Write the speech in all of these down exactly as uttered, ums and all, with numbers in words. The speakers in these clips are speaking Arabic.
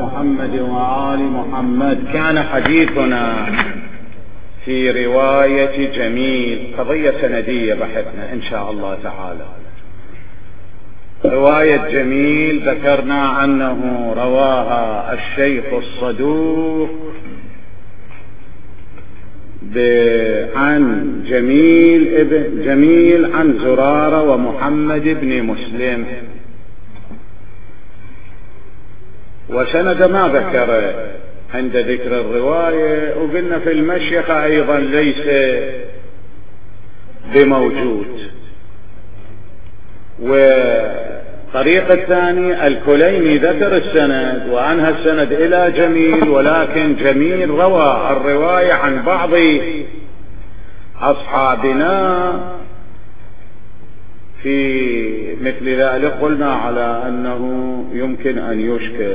محمد وآل محمد. كان حديثنا في رواية جميل، قضية سندية بحثنا إن شاء الله تعالى. رواية جميل ذكرنا أنه رواها الشيخ الصدوق عن جميل ابن جميل عن زرارة ومحمد بن مسلم، وسند ما ذكر عند ذكر الرواية، وقلنا في المشيخة أيضا ليس بموجود. والطريق الثاني الكليني ذكر السند وأنهى السند إلى جميل، ولكن جميل روى الرواية عن بعض أصحابنا في مثل ذلك. قلنا على أنه يمكن أن يشكل،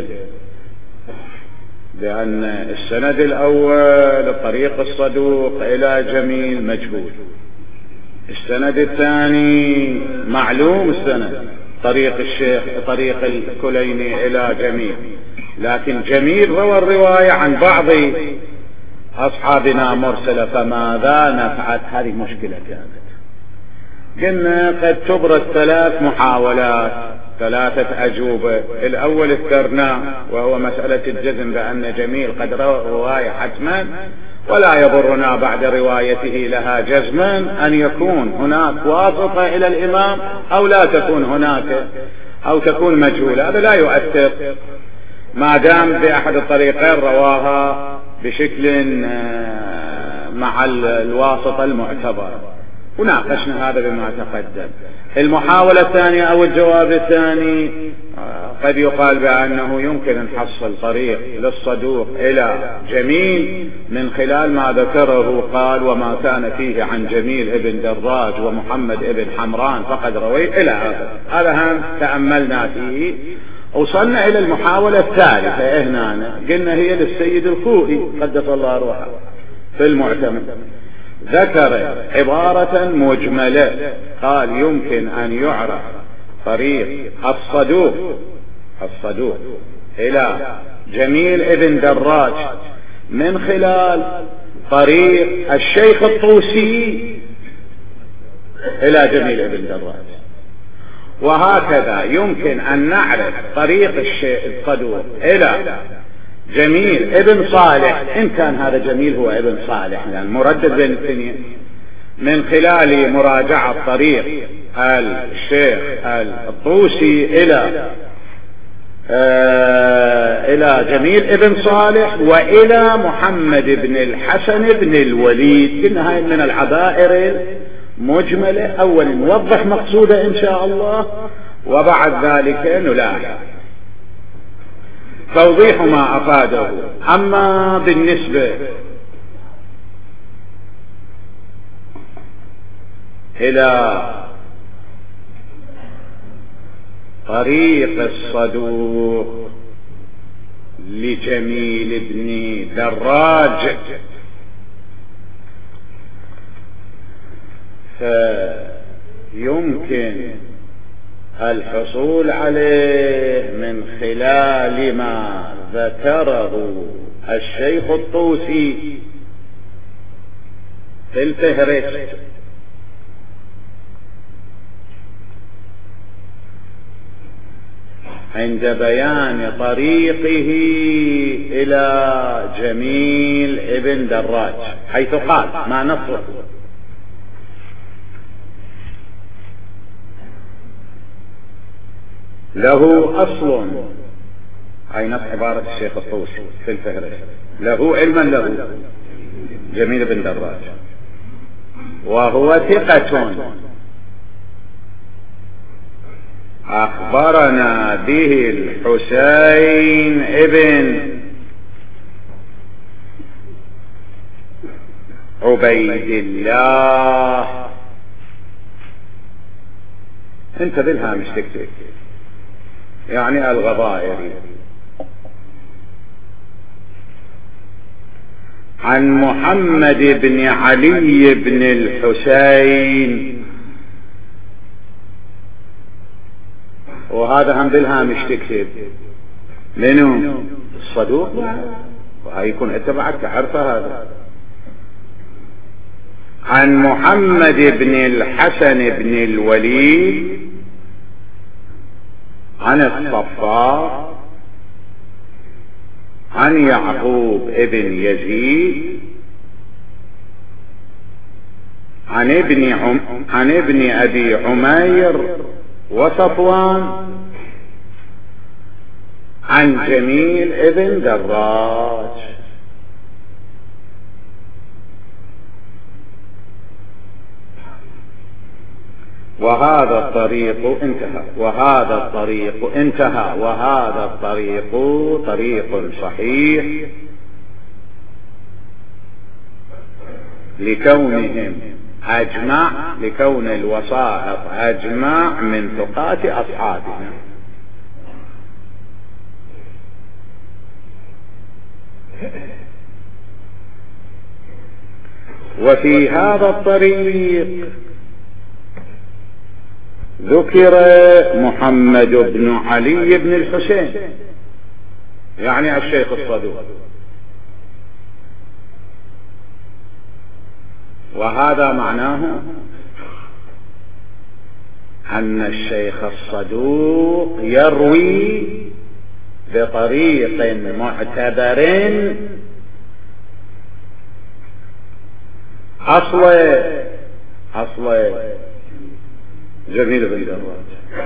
لأن السند الأول طريق الصدوق إلى جميل مجهول، السند الثاني معلوم السند طريق الشيخ طريق الكليني إلى جميل، لكن جميل روى الرواية عن بعض أصحابنا مرسلة. فماذا نفعل؟ هذه مشكلة كانت. قلنا قد تبرز ثلاث محاولات، ثلاثة أجوبة. الأول اذكرناه وهو مسألة الجزم بأن جميل قد روى رواية حتما، ولا يضرنا بعد روايته لها جزما أن يكون هناك واسطة إلى الإمام أو لا تكون هناك أو تكون مجهولة، هذا لا يؤثر ما دام بأحد الطريقين رواها بشكل مع الواسطة المعتبرة. وناقشنا هذا بما تقدم. المحاولة الثانية أو الجواب الثاني قد يقال بأنه يمكن أن نحصل طريق للصدوق إلى جميل من خلال ما ذكره، قال وما كان فيه عن جميل ابن دراج ومحمد ابن حمران فقد روي إلى هذا. هذا هم تأملنا فيه. وصلنا إلى المحاولة الثالثة هنا، قلنا هي للسيد الخوئي قدس الله روحه في المعتمد، ذكر عبارة مجملة، قال يمكن أن يعرف طريق الصدوق الصدوق إلى جميل ابن دراج من خلال طريق الشيخ الطوسي إلى جميل ابن دراج، وهكذا يمكن أن نعرف طريق الشيخ الصدوق إلى جميل ابن صالح، إن كان هذا جميل هو ابن صالح يعني مردد بين الاثنين، من خلال مراجعة طريق الشيخ الطوسي إلى آه إلى جميل ابن صالح وإلى محمد بن الحسن بن الوليد. كل هاي من العبائر مجملة. أولا نوضح مقصوده إن شاء الله، وبعد ذلك نلاحظ توضيح ما أفاده. أما بالنسبة إلى طريق الصدوق لجميل بن دراج، فيمكن الحصول عليه من خلال ما ذكره الشيخ الطوسي في الفهرست عند بيان طريقه إلى جميل ابن دراج، حيث قال ما نصه له أصل، أي نص عبارة الشيخ الطوسي في الفهرست، له علما له جميل بن دراج، وهو ثقة أخبرنا به الحسين ابن عبيد الله. انت بالهامش تكتب يعني الغضائري، عن محمد بن علي بن الحسين، وهذا هم بالهامش تكتب منو الصدوق وهي يكون اتبعك تعرف هذا. عن محمد بن الحسن بن الوليد عن الصفار عن يعقوب ابن يزيد عن ابن عم عن ابن ابي عمير وصفوان عن جميل ابن دراج. وهذا الطريق انتهى وهذا الطريق انتهى وهذا الطريق طريق صحيح لكونهم أجمع لكون الوسائط أجمع من ثقات أصحابنا. وفي هذا الطريق ذكر محمد بن علي بن الحسين يعني الشيخ الصدوق، وهذا معناه أن الشيخ الصدوق يروي بطريق معتبر أصل أصل جميل بن دراج.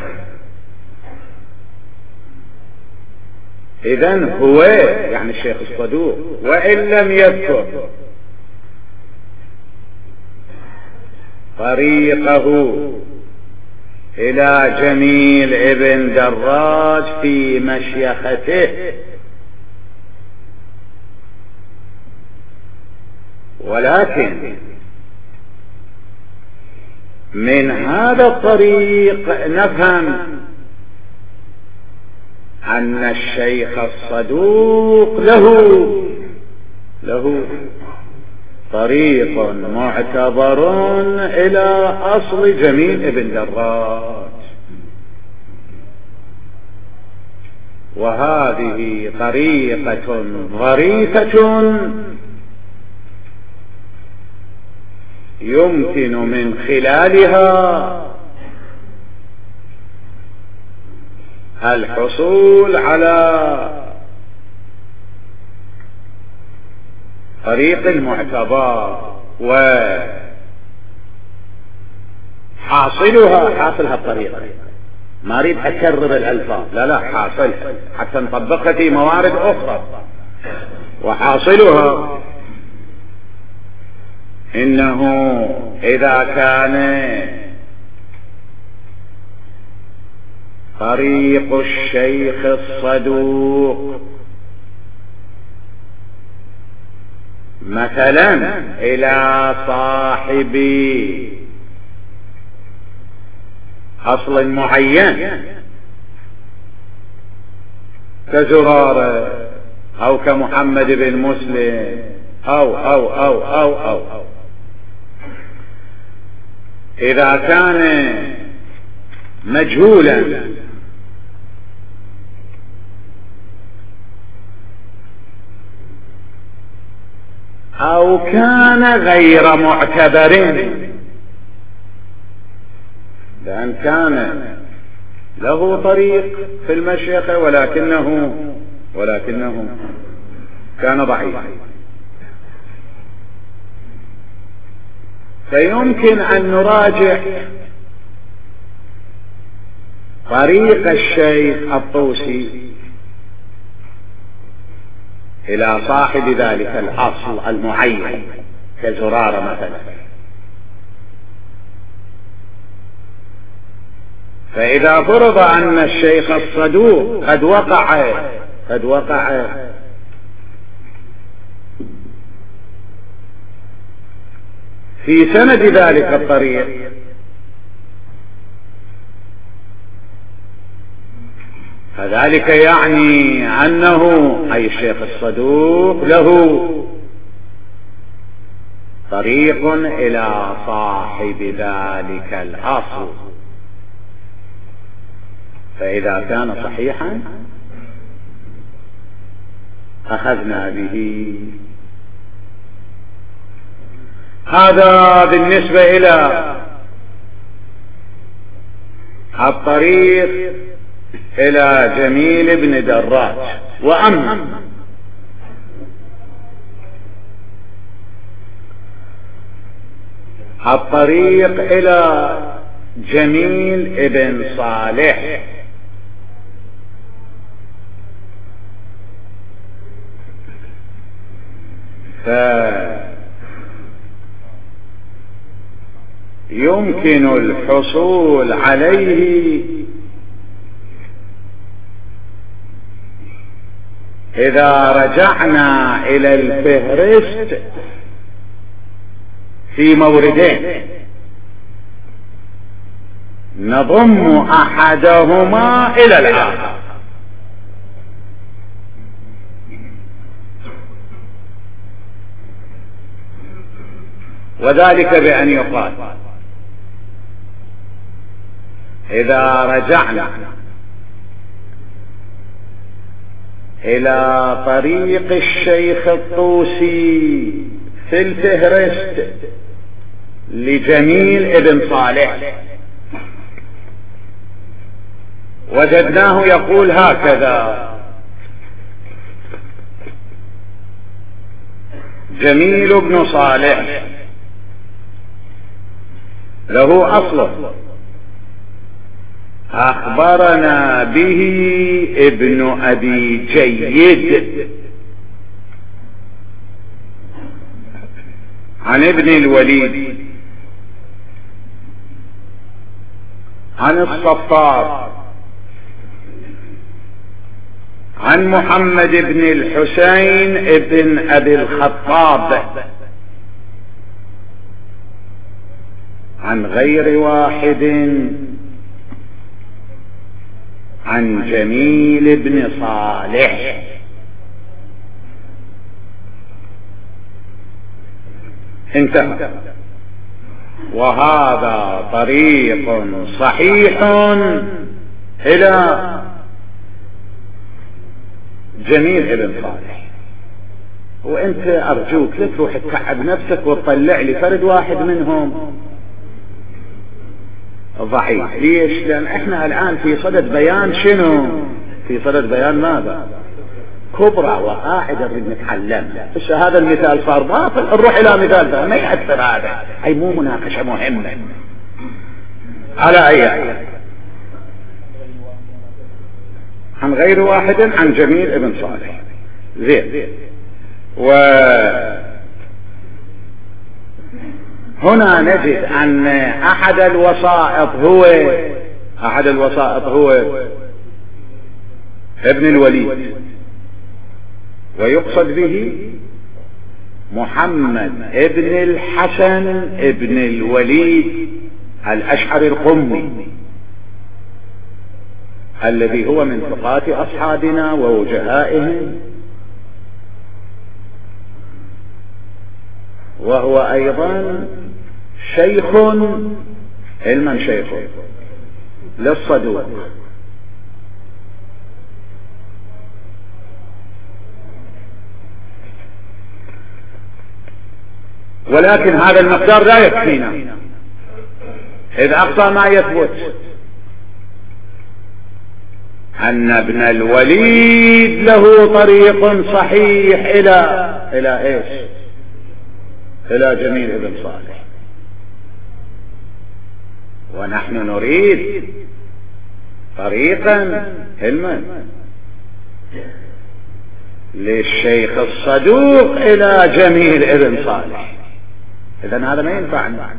إذن هو يعني الشيخ الصدوق وإن لم يذكر طريقه إلى جميل ابن دراج في مشيخته، ولكن من هذا الطريق نفهم أن الشيخ الصدوق له له طريق معتبر إلى أصل جميل ابن دراج، وهذه طريقة ظريفة يمكن من خلالها الحصول على طريق المعتبر، وحاصلها حاصلها الطريقة. ما أريد أكرر الألفاظ، لا لا حاصلها حتى نطبقها في موارد أخرى. وحاصلها إنه إذا كان طريق الشيخ الصدوق مثلا إلى صاحب أصل معين كزرارة أو كمحمد بن مسلم أو أو أو أو أو, أو. إذا كان مجهولا أو كان غير معتبر، لأن كان له طريق في المشيخة ولكنه ولكنه كان ضعيفا، فيمكن أن نراجع طريق الشيخ الطوسي إلى صاحب ذلك الأصل المعين كزرارة مثلا. فإذا فرض أن الشيخ الصدوق قد وقع قد وقع في سند ذلك الطريق، فذلك يعني أنه أي الشيخ الصدوق له طريق إلى صاحب ذلك الأصل. فإذا كان صحيحا أخذنا به. هذا بالنسبة إلى الطريق إلى جميل بن دراج. وأما الطريق إلى جميل بن صالح فيمكن الحصول عليه إذا رجعنا إلى الفهرست في موردين نضم أحدهما إلى الآخر. وذلك بأن يقال إذا رجعنا إلى طريق الشيخ الطوسي في الفهرست لجميل ابن صالح وجدناه يقول هكذا: جميل بن صالح له أصله أخبرنا به ابن أبي جيد عن ابن الوليد عن الصفار عن محمد بن الحسين ابن أبي الخطاب عن غير واحد عن جميل بن صالح. انتهى. وهذا طريق صحيح إلى جميل بن صالح. وانت ارجوك لا تروح تتعب نفسك وتطلع لي فرد واحد منهم ضعيف. ليش؟ لان احنا الان في صدد بيان شنو؟ في صدد بيان ماذا؟ كبرى وقاعدة نريد نتعلم. بس هذا المثال صار باطل، نروح الى مثال ثاني ما يأثر. هذا اي مو مناقشة مهمة على اي عن غير واحد عن جميل ابن صالح. زين. وهنا نجد ان احد الوسائط هو احد الوسائط هو ابن الوليد، ويقصد به محمد ابن الحسن ابن الوليد الأشعري القمي الذي هو من ثقات أصحابنا ووجهائهم، وهو أيضا شيخ علما شيخ للصدوق. ولكن هذا المقدار لا يكفينا إذ أقصى ما يثبت أن ابن الوليد له طريق صحيح إلى إلى إيش؟ إلى جميل بن صالح. ونحن نريد طريقا علما للشيخ الصدوق إلى جميل بن صالح. إذن هذا ما ينفعنا،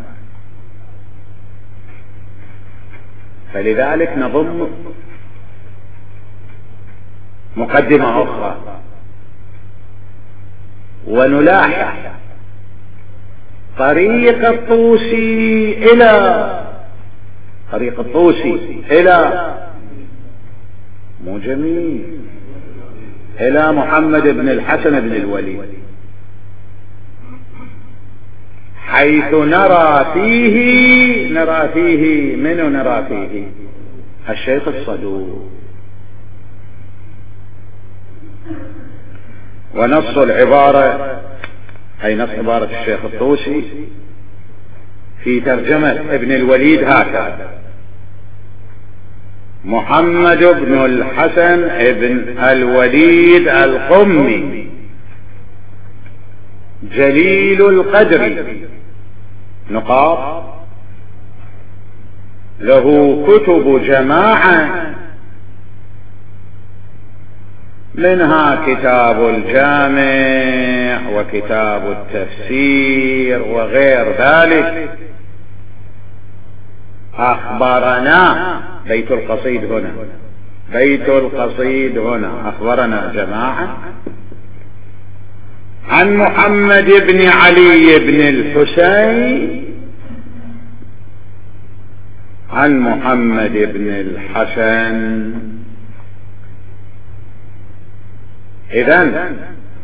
فلذلك نضم مقدمة أخرى ونلاحظ طريق الطوسي إلى طريق الطوسي إلى مو جميل إلى محمد بن الحسن بن الوليد، حيث نرى فيه نرى فيه منو نرى فيه الشيخ الصدوق. ونص العبارة أي نص عبارة الشيخ الطوسي في ترجمة ابن الوليد هكذا: محمد بن الحسن ابن الوليد القمي جليل القدر نقاط، له كتب جماعة، منها كتاب الجامع وكتاب التفسير وغير ذلك. أخبرنا بيت القصيد هنا، بيت القصيد هنا أخبرنا جماعة عن محمد بن علي بن الحسين عن محمد بن الحسن. إذن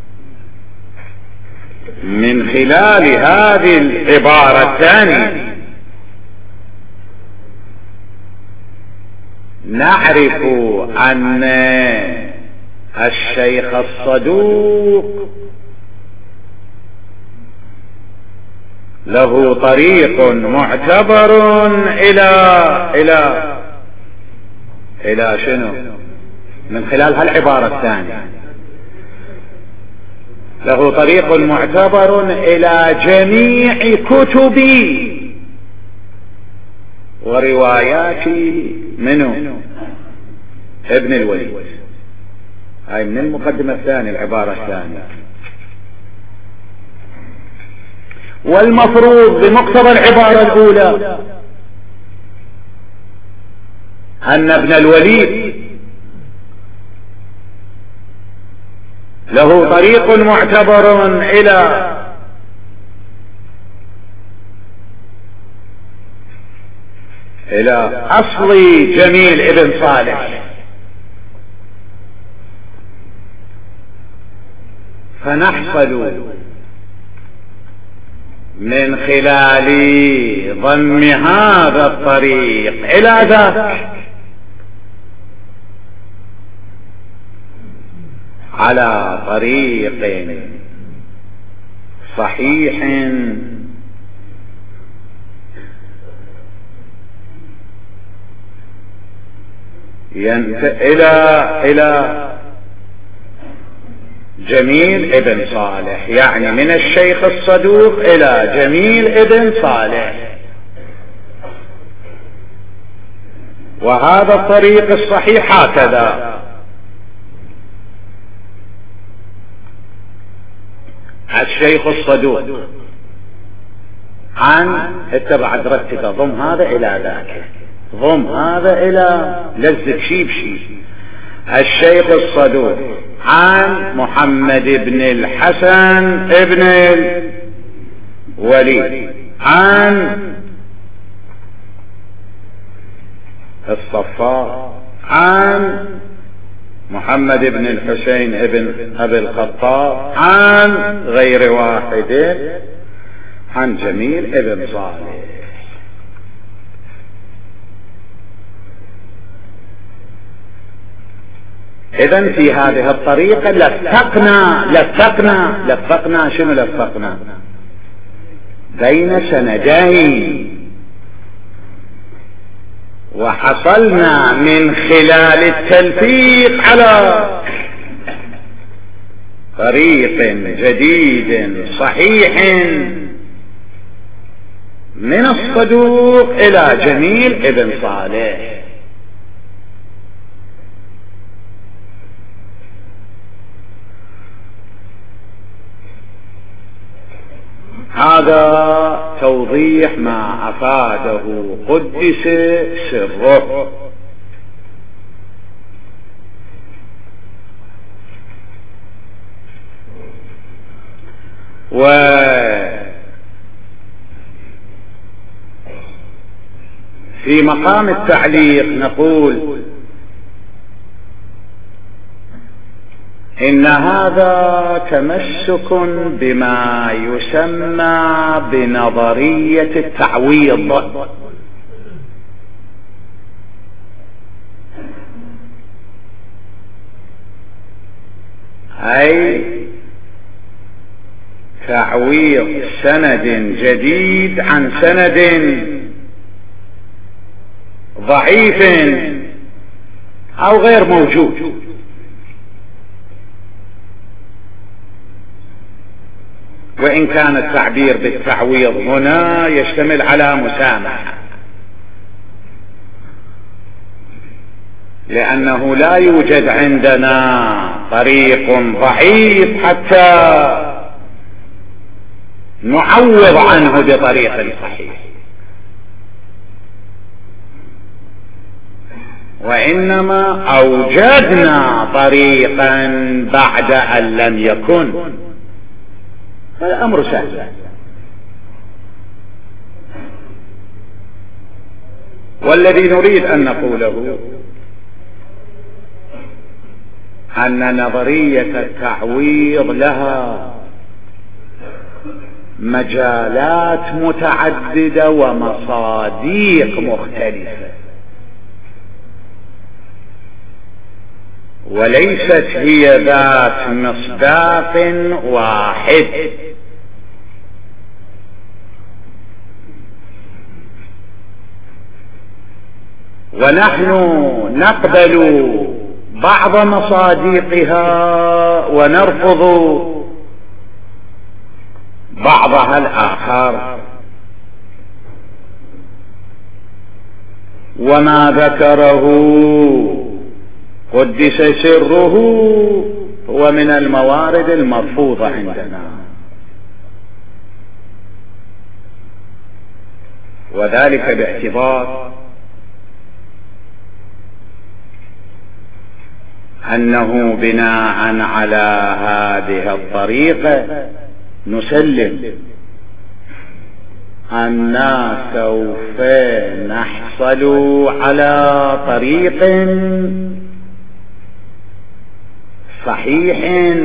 من خلال هذه العبارة الثانية نعرف أن الشيخ الصدوق له طريق معتبر إلى إلى إلى شنو؟ من خلال هالعبارة الثانية له طريق معتبر إلى جميع كتب وروايات منه ابن الوليد. هاي من المقدمة الثانية العبارة الثانية. والمفروض بمقتضى العبارة الأولى أن ابن الوليد له طريق معتبر إلى إلى أصل جميل ابن صالح، فنحصل من خلال ضم هذا الطريق إلى ذاك على طريق صحيح إلى إلى جميل ابن صالح، يعني من الشيخ الصدوق إلى جميل ابن صالح. وهذا الطريق الصحيح هكذا: الشيخ الصدوق عن اتبع درجتك، ضم هذا إلى ذاك، ضم هذا إلى لزق شي بشي. الشيخ الصدوق عن محمد بن الحسن ابن الوليد عن الصفار عن محمد بن الحسين ابن أبي الخطاب عن غير واحد عن جميل ابن صالح. إذن في هذه الطريقة لفقنا لفقنا لفقنا شنو لفقنا؟ بين سندين، وحصلنا من خلال التلفيق على طريق جديد صحيح من الصدوق إلى جميل ابن صالح. هذا توضيح ما أفاده قدس سره. وفي مقام التعليق نقول إن هذا تمسك بما يسمى بنظرية التعويض، أي تعويض سند جديد عن سند ضعيف أو غير موجود. وإن كان التعبير بالتعويض هنا يشتمل على مسامحة، لأنه لا يوجد عندنا طريق ضعيف حتى نعوض عنه بطريق صحيح، وإنما أوجدنا طريقا بعد أن لم يكن، فالأمر سهل. والذي نريد أن نقوله أن نظرية التعويض لها مجالات متعددة ومصادق مختلفة، وليست هي ذات مصداق واحد. ونحن نقبل بعض مصادقها ونرفض بعضها الآخر. وما ذكره قدس سره هو من الموارد المرفوضة عندنا، وذلك باعتبار أنه بناء على هذه الطريقة نسلم أننا سوف نحصل على طريق صحيح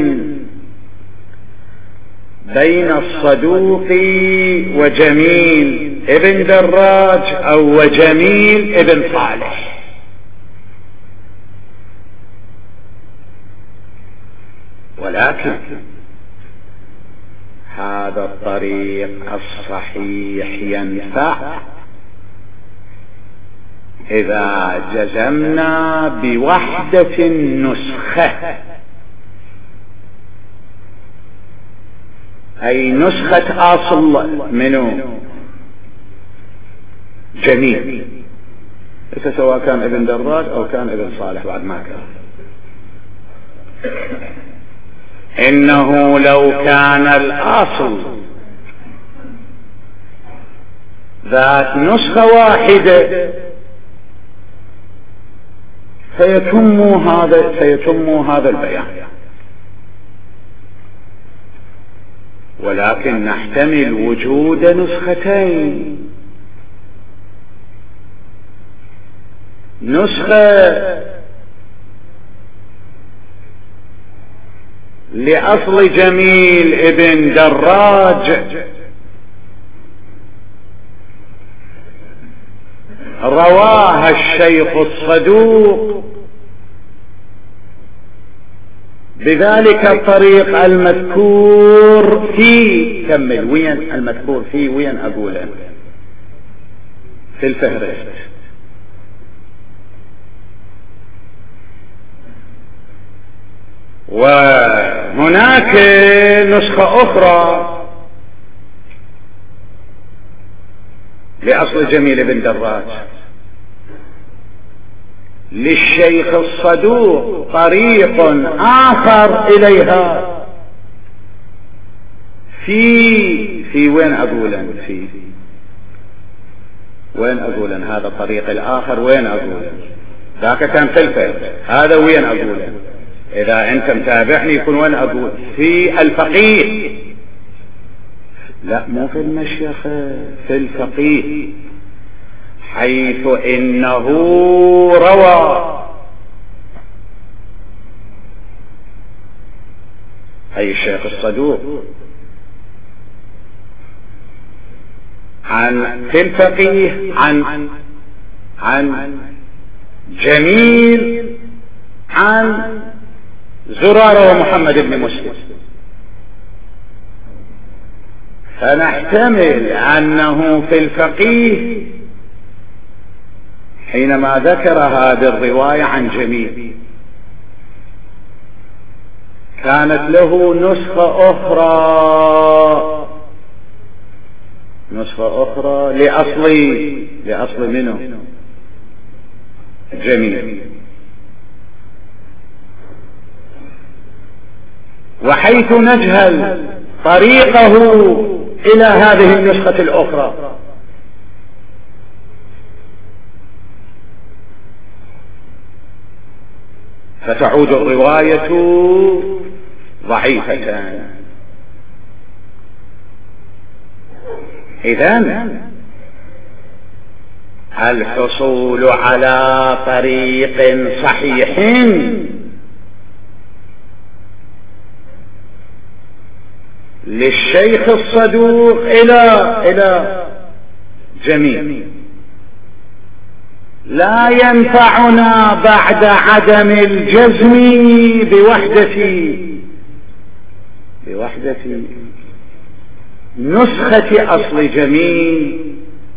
بين الصدوق وجميل ابن دراج أو وجميل ابن صالح. ولكن هذا الطريق الصحيح ينفع إذا جزمنا بوحدة النسخة، أي نسخة أصل منه جميل، ليس سواء كان ابن دراج أو كان ابن صالح بعد ما كان. إنه لو كان الأصل ذات نسخة واحدة سيتم هذا سيتم هذا البيان، ولكن نحتمل وجود نسختين، نسخة لأصل جميل ابن دراج رواها الشيخ الصدوق بذلك الطريق المذكور في كمل وين المذكور في وين أقوله في الفهرست. وهناك نسخة أخرى لأصل جميل بن دراج للشيخ الصدوق طريق آخر إليها في في وين أقولا في وين أقولا هذا الطريق الآخر وين أقولا ذاك كان في الفهرست، هذا وين أقولا إذا أنت متابعني يكون وين أقول في الفقيه، لا مو في المشيخة، في الفقيه، حيث إنه روى أي الشيخ الصدوق عن في الفقيه عن عن جميل عن زرارة ومحمد بن مسلم، فنحتمل أنه في الفقيه حينما ذكر هذه الرواية عن جميل كانت له نسخة أخرى نسخة أخرى لأصل لأصل منه جميل، وحيث نجهل طريقه إلى هذه النسخة الأخرى فتعود الرواية ضعيفة. إذن الحصول على طريق صحيح للشيخ الصدوق إلى إلى جميل لا ينفعنا بعد عدم الجزم بوحدة بوحدة نسخة أصل جميل،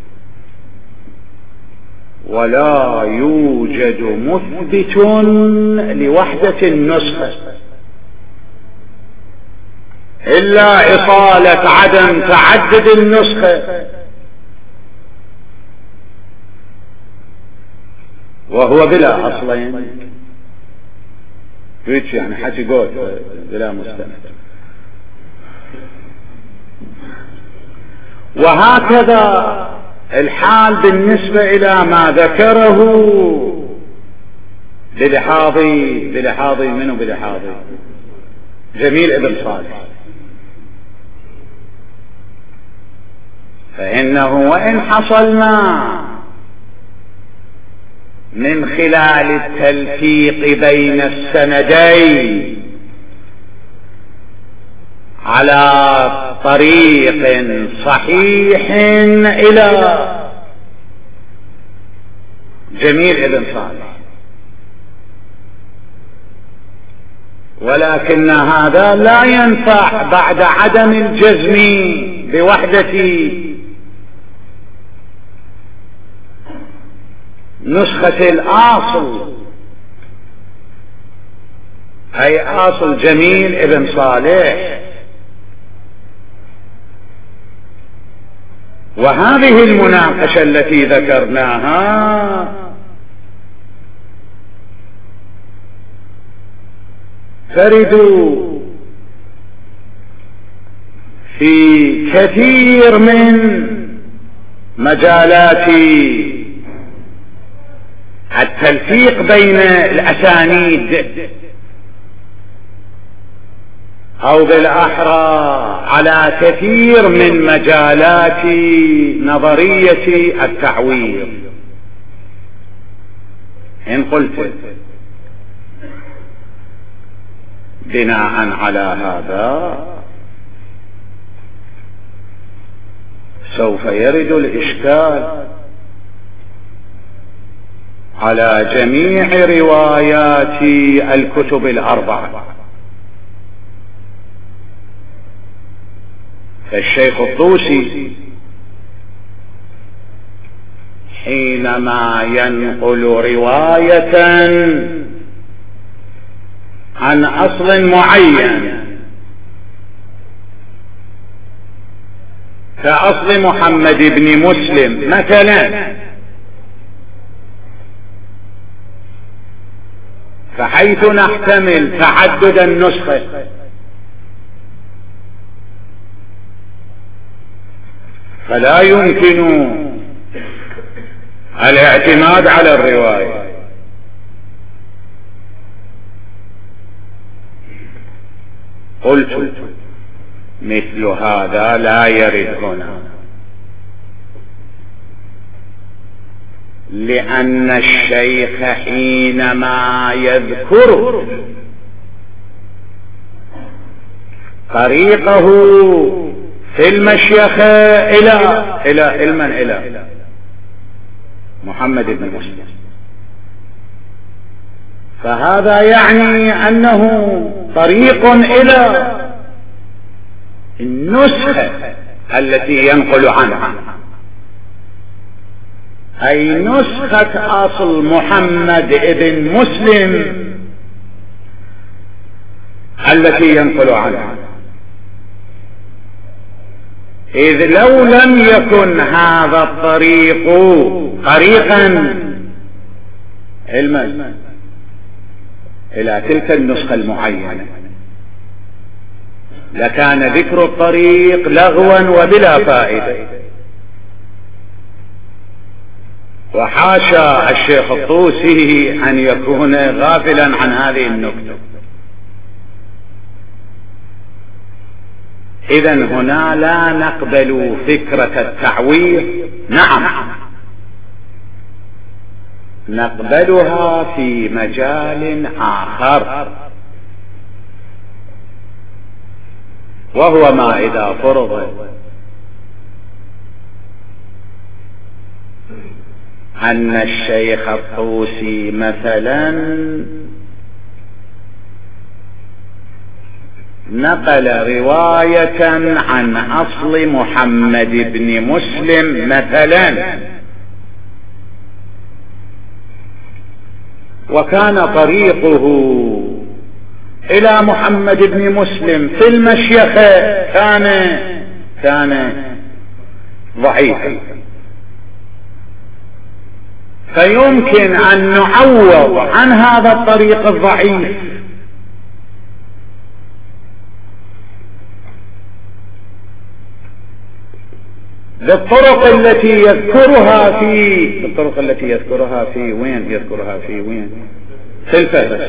ولا يوجد مثبت لوحدة النسخة إلا إصالة عدم تعدد النسخة، وهو بلا أصلين ريتش يعني حكي قوت بلا مستند. وهكذا الحال بالنسبة إلى ما ذكره بلحاظي بلحاظي منه بلحاظي جميل ابن صالح، فإنه وإن حصلنا من خلال التلفيق بين السندين على طريق صحيح إلى جميل ابن صالح، ولكن هذا لا ينفع بعد عدم الجزم بوحدة نسخة الأصل أي أصل جميل ابن صالح. وهذه المناقشة التي ذكرناها ترد في كثير من مجالات التلفيق بين الأسانيد، أو بالأحرى على كثير من مجالات نظرية التعويض. إن قلت بناء على هذا سوف يرد الإشكال على جميع روايات الكتب الأربعة. فالشيخ الطوسي حينما ينقل رواية عن أصل معين كأصل محمد بن مسلم مثلا، فحيث نحتمل تعدد النسخة فلا يمكن الاعتماد على الرواية. قلت مثل هذا لا يرد هنا، لأن الشيخ حينما يذكر طريقه في المشيخة إلى إلى المن إلى محمد بن مسلم، فهذا يعني أنه طريق إلى النسخة التي ينقل عنها، أي نسخة أصل محمد ابن مسلم التي ينقل عنها. إذ لو لم يكن هذا الطريق طريقا علما إلى تلك النسخة المعينة لكان ذكر الطريق لغوا وبلا فائدة. وحاشا الشيخ الطوسي أن يكون غافلا عن هذه النكتة. إذن هنا لا نقبل فكرة التعويض، نعم نقبلها في مجال آخر، وهو ما إذا فرض أن الشيخ الطوسي مثلا نقل رواية عن أصل محمد بن مسلم مثلا، وكان طريقه إلى محمد بن مسلم في المشيخة كان كان ضعيفا، فيمكن أن نعوض عن هذا الطريق الضعيف بالطرق التي يذكرها في بالطرق التي يذكرها في وين يذكرها في وين في الفهرس،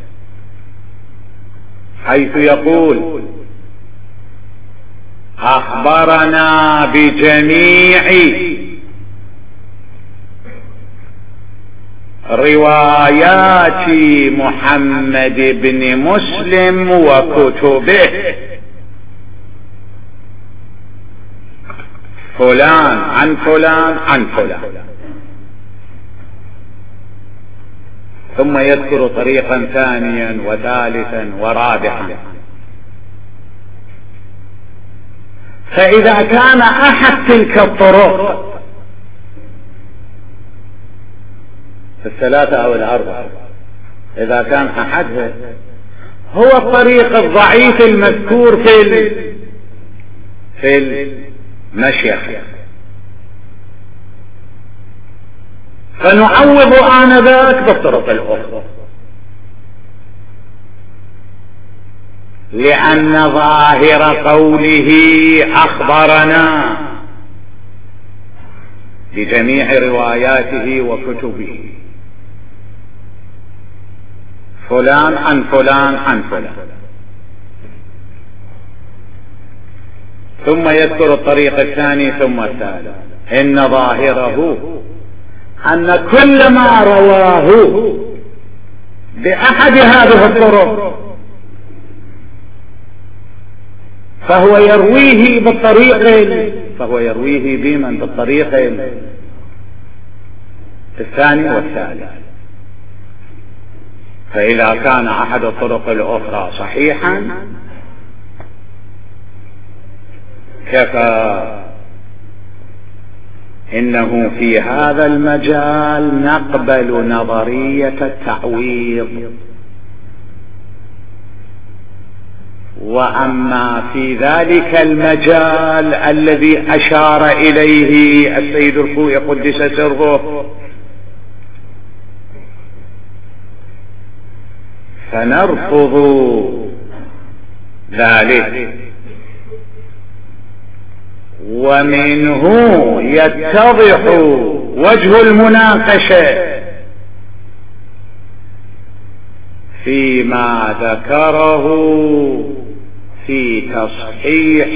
حيث يقول أخبرنا بجميع روايات محمد بن مسلم وكتبه فلان عن فلان عن فلان، ثم يذكر طريقا ثانيا وثالثا ورابعا. فإذا كان أحد تلك الطرق الثلاثة أو الأربعة، إذا كان أحدها هو الطريق الضعيف المذكور في في المشيخ، فنعوض آنذاك بالطرق الأخرى، لأن ظاهر قوله أخبرنا بجميع رواياته وكتبه فلان عن فلان عن فلان، ثم يذكر الطريق الثاني ثم الثالث، إن ظاهره أن كل ما رواه بأحد هذه الطرق فهو يرويه بالطريق فهو يرويه بمن بالطريق الثاني والثالث. فإذا كان أحد الطرق الأخرى صحيحا كفى. إنه في هذا المجال نقبل نظرية التعويض، وأما في ذلك المجال الذي أشار إليه السيد الخوئي قدس سره فنرفض ذلك، ومنه يتضح وجه المناقشة فيما ذكره في تصحيح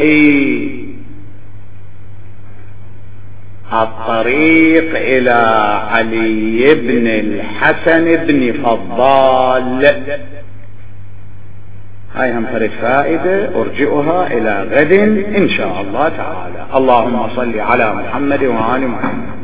الطريق إلى علي بن الحسن بن فضال. هاي هم فرد فائدة أرجئها إلى غد إن شاء الله تعالى. اللهم صل على محمد وآل محمد.